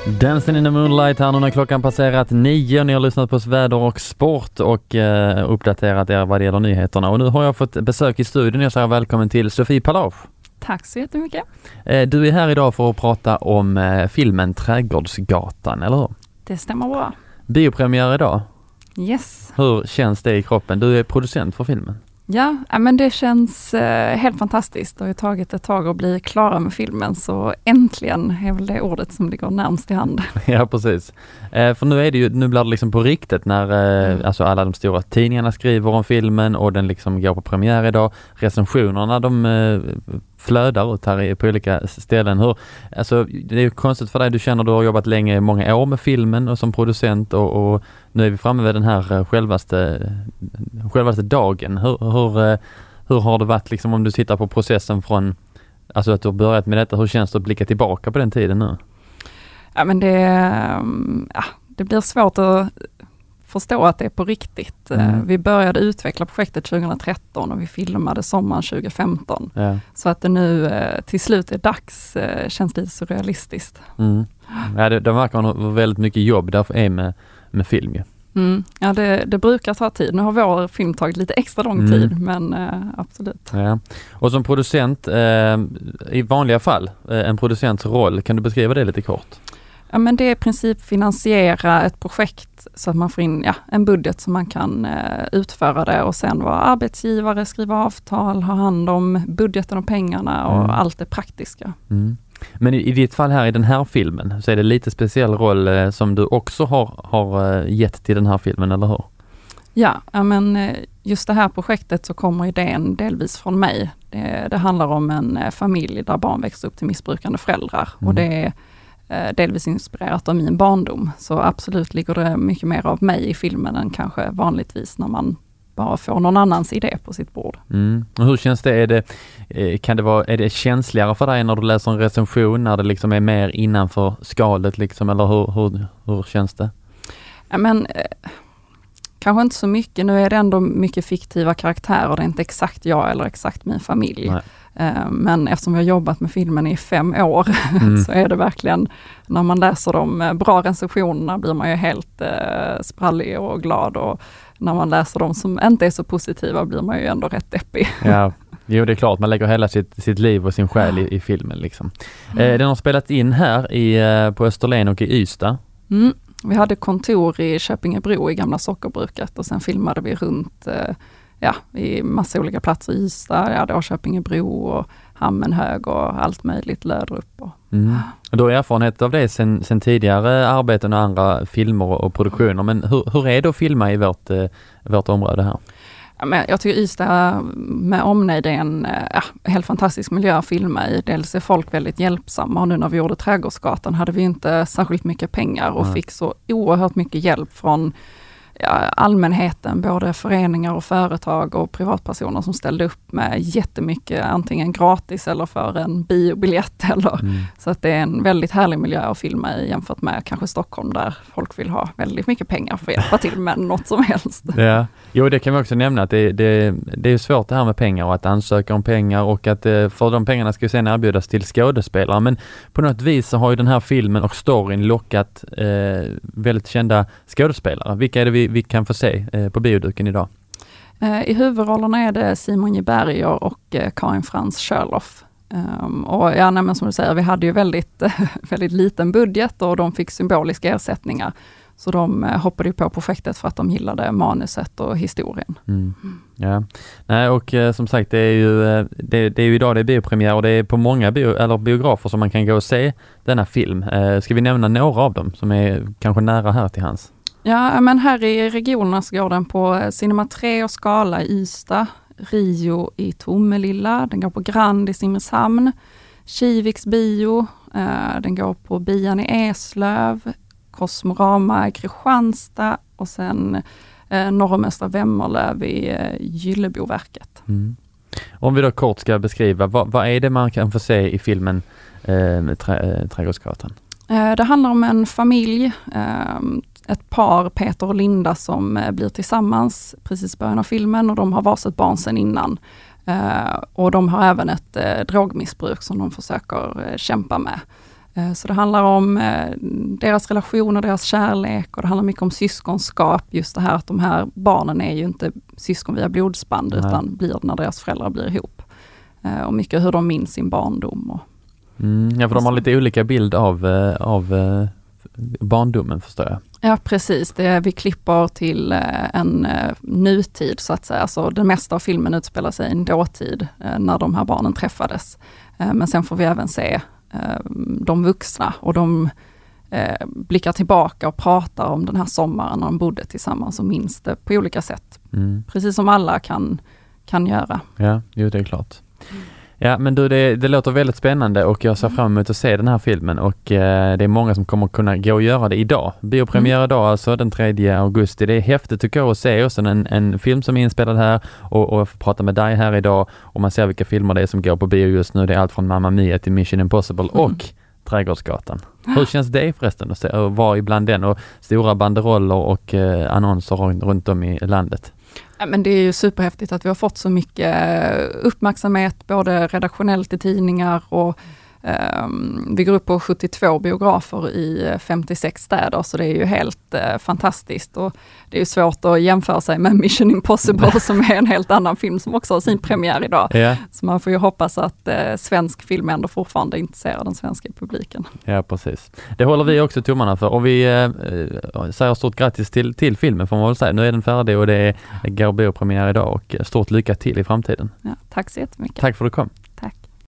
Dancing in the Moonlight här nu när klockan passerat 9. Ni har lyssnat på oss väder och sport och uppdaterat er vad det gäller nyheterna. Och nu har jag fått besök i studion. Jag säger välkommen till Sofie Palaf. Tack så jättemycket. Du är här idag för att prata om filmen Trädgårdsgatan, eller hur? Det stämmer bra. Biopremiär idag. Yes. Hur känns det i kroppen? Du är producent för filmen. Ja, men det känns helt fantastiskt. Det har ju tagit ett tag att bli klara med filmen, så äntligen är väl det ordet som ligger närmast i hand. Ja, precis. För nu är det ju, nu blir det liksom på riktigt när alltså alla de stora tidningarna skriver om filmen och den liksom går på premiär idag. Recensionerna, de flödar ut här på olika ställen. Alltså, det är ju konstigt för dig, du känner du har jobbat länge, många år med filmen och som producent och nu är vi framme vid den här självaste dagen. Hur har det varit liksom, om du tittar på processen från alltså att du har börjat med detta, hur känns det att blicka tillbaka på den tiden nu? Ja, men det blir svårt att förstå att det är på riktigt. Vi började utveckla projektet 2013 och vi filmade sommaren 2015. Ja. Så att det nu till slut är dags känns lite surrealistiskt. Ja, det verkar ha väldigt mycket jobb därför är med film ju. Ja, det brukar ta tid. Nu har vår film tagit lite extra lång tid, men absolut. Ja. Och som producent, i vanliga fall, en producents roll, kan du beskriva det lite kort? Ja, men det är i princip finansiera ett projekt så att man får in en budget så man kan utföra det och sen vara arbetsgivare, skriva avtal, ha hand om budgeten och pengarna och allt det praktiska. Men i ditt fall här i den här filmen så är det lite speciell roll som du också har gett till den här filmen, eller hur? Ja, men just det här projektet så kommer idén delvis från mig. Det handlar om en familj där barn växer upp till missbrukande föräldrar och det är delvis inspirerat av min barndom. Så absolut ligger det mycket mer av mig i filmen än kanske vanligtvis när man bara får någon annans idé på sitt bord. Och hur känns det? Är det känsligare för dig när du läser en recension, när det liksom är mer innanför skalet liksom, eller hur känns det? Ja, men kanske inte så mycket. Nu är det ändå mycket fiktiva karaktärer. Det är inte exakt jag eller exakt min familj. Men eftersom jag har jobbat med filmen i 5 år så är det verkligen, när man läser de bra recensionerna blir man ju helt sprallig och glad, och när man läser de som inte är så positiva blir man ju ändå rätt deppig. Ja, jo, det är klart. Man lägger hela sitt liv och sin själ i filmen liksom. Den har spelat in här på Österlen och i Ystad. Vi hade kontor i Köpingebro i gamla sockerbruket och sen filmade vi runt i massa olika platser i Ystad, Köpingebro och Hammenhög och allt möjligt, Löderup. Du har erfarenhet av det sen tidigare arbeten och andra filmer och produktioner, men hur är det att filma i vårt område här? Ja, men jag tycker Ystad med omnejd är en helt fantastisk miljö att filma i. Dels är folk väldigt hjälpsamma, och nu när vi gjorde Trädgårdsgatan hade vi inte särskilt mycket pengar och fick så oerhört mycket hjälp från allmänheten, både föreningar och företag och privatpersoner som ställde upp med jättemycket, antingen gratis eller för en biobiljett. Så att det är en väldigt härlig miljö att filma i jämfört med kanske Stockholm där folk vill ha väldigt mycket pengar för att hjälpa till med något som helst. Ja. Jo, det kan vi också nämna att det är svårt det här med pengar och att ansöka om pengar, och att för de pengarna ska ju sen erbjudas till skådespelare. Men på något vis så har ju den här filmen och storyn lockat väldigt kända skådespelare. Vilka är det vi kan få se på bioduken idag? I huvudrollerna är det Simon J. Berger och Karin Frans Schörloff. Men som du säger, vi hade ju väldigt, väldigt liten budget och de fick symboliska ersättningar. Så de hoppade ju på projektet för att de gillade manuset och historien. Ja. Nej, och som sagt, det är ju idag det är biopremiär, och det är på många biografer som man kan gå och se denna film. Ska vi nämna några av dem som är kanske nära här till hands? Ja, men här i regionerna så går den på Cinema 3 och Skala i Ystad, Rio i Tomelilla, den går på Grand i Simrishamn, Kiviks bio, den går på Bian i Eslöv, Kosmorama i Kristianstad och sen norr om Östra Vemmerlöv i Gylleboverket. Om vi då kort ska beskriva, vad är det man kan få se i filmen Trädgårdsgatan? Det handlar om en familj, ett par, Peter och Linda, som blir tillsammans precis i början av filmen, och de har varsitt barn sedan innan. Och de har även ett drogmissbruk som de försöker kämpa med. Så det handlar om deras relationer, deras kärlek och det handlar mycket om syskonskap. Just det här att de här barnen är ju inte syskon via blodsband utan blir när deras föräldrar blir ihop. Och mycket hur de minns sin barndom. Ja, för de har lite olika bild av barndomen, förstår jag. Ja, precis. Vi klipper till en nutid så att säga. Så det mesta av filmen utspelar sig i en dåtid när de här barnen träffades. Men sen får vi även se de vuxna och de blickar tillbaka och pratar om den här sommaren när de bodde tillsammans och minns det på olika sätt. Precis som alla kan göra. Ja, det är klart. Ja, men du, det låter väldigt spännande och jag ser fram emot att se den här filmen och det är många som kommer kunna gå och göra det idag. Biopremiär idag, alltså den 3 augusti. Det är häftigt att gå och se och sen en film som är inspelad här och prata med dig här idag och man ser vilka filmer det är som går på bio just nu. Det är allt från Mamma Mia till Mission Impossible och Trädgårdsgatan. Hur känns det förresten att vara ibland den och stora banderoller och annonser runt om i landet? Ja, men det är ju superhäftigt att vi har fått så mycket uppmärksamhet både redaktionellt i tidningar och vi går upp på 72 biografer i 56 städer så det är ju helt fantastiskt och det är ju svårt att jämföra sig med Mission Impossible som är en helt annan film som också har sin premiär idag. Ja. Så man får ju hoppas att svensk film ändå fortfarande intresserar den svenska publiken. Ja, precis. Det håller vi också tummarna för och vi säger stort grattis till filmen får man väl säga. Nu är den färdig och det går biopremiär idag och stort lycka till i framtiden. Ja, tack så jättemycket. Tack för att du kom.